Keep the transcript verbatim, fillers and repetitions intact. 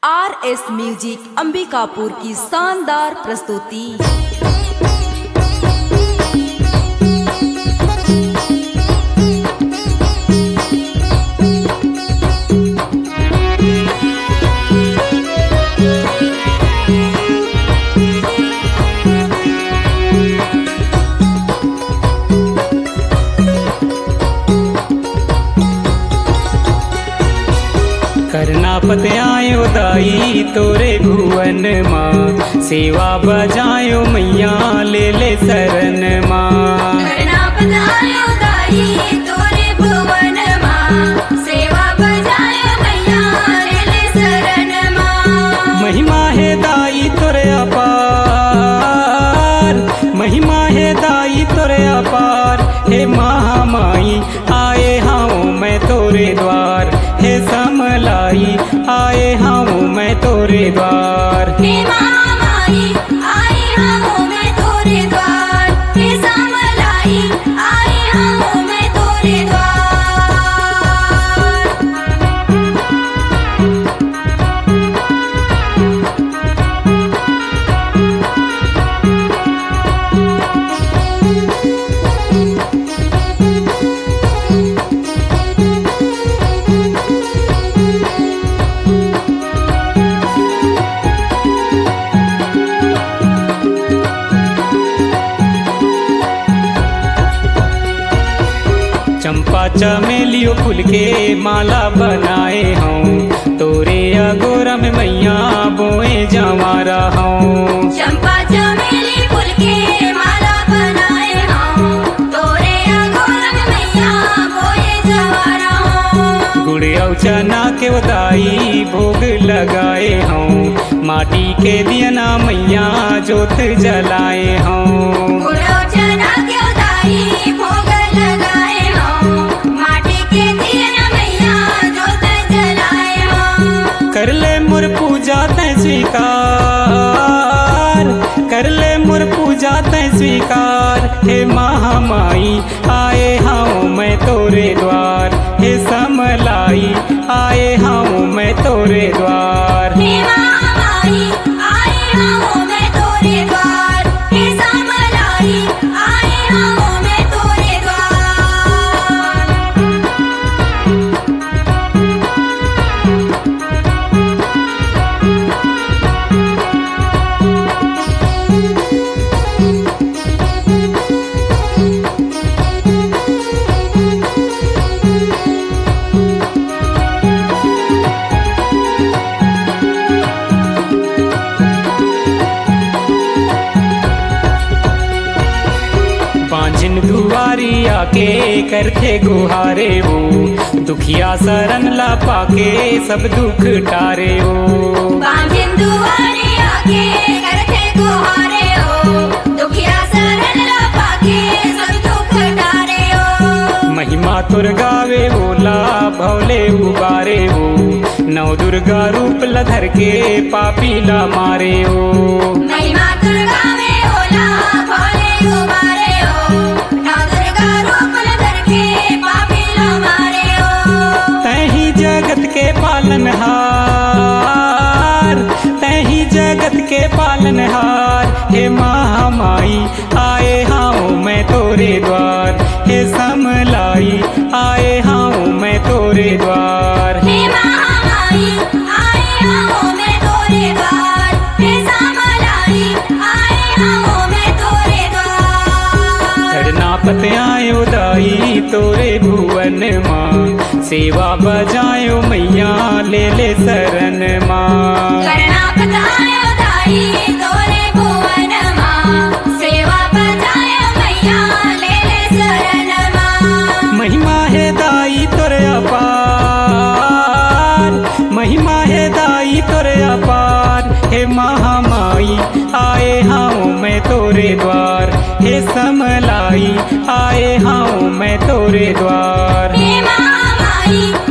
R S music Ambikapur की शानदार प्रस्तुति। करना पत आयो दाई तोरे भुवन माँ, सेवा बजायो मैया ले ले शरण माँ। करना पत आयो दाई तोरे भुवन माँ, सेवा बजायो मैया ले ले शरण माँ। महिमा है दाई तोरे अपार, महिमा है दाई तोरे अपार। हे महामाई आए हाउ मैं तोरे द्वार, हे समलाई आए हाउ मैं तोरे द्वार। हे महामाई आए हाउ मैं तोरे द्वार, हे समलाई आए हाउ मैं तोरे द्वार। चंपा चमेलियो फूल के माला बनाए हूँ, तोरे अगोरा में मैया बोए जवारा हूँ। चंपा चमेली फूल के माला बनाए हूँ, तोरे अगोरा में मैया बोए जवारा हूँ। गुड़ और चना के उदाई भोग लगाए हूँ, माटी के दियना मैया जोत जलाए हूँ। गुड़ और चना के उदाई भोग लगाए हूँ, माटी के दियना मैया जोत जलाए हूँ। कर ले मोर पूजा तै स्वीकार, कर ले मोर पूजा तै स्वीकार। हे महामाई आए हाउ मैं तोरे द्वार, हे समलाई आए हाउ मैं तोरे द्वार। हे महामाई आए हाउ मैं तोरे द्वार, हे समलाई आए हाउ मैं तोरे द्वार। पांचन दुआरी आके करते गुहारे वो, दुखिया शरण ला पाके सब दुख टारे हो। बांझिन दुआरे आके करते गुहारे हो, दुखिया शरण ला पाके सब दुख टारे हो। महिमा तुर गावे बोला भौले उबारे हो, नौ दुर्गा रूप लधर के पापी ला मारे हो। महिमा दुर्गा में होला भोले उबारे हो, नौ दुर्गा रूप लधर के पापी ला मारे हो। तही जगत के पालनहार, तही जगत के पालनहार। हे महामाई आए हाउ मैं तोरे द्वार, हे समलाई आए हाउ मैं तोरे द्वार। हे महामाई आए हाउ मैं तोरे द्वार, हे समलाई आए हाउ मैं तोरे द्वार। करना पत आयो दाई तोरे भुवन माँ, सेवा बजायो मैया ले ले शरण माँ। करना पत आयो दाई तोरे भुवन माँ, सेवा बजायो मैया ले ले शरण माँ। महिमा है दाई तोरे अपार, महिमा है दाई तोरे अपार। हे महामाई आए हाउ मैं तोरे द्वार, हे समलाई आए हाउ मैं तोरे द्वार। हे महामाई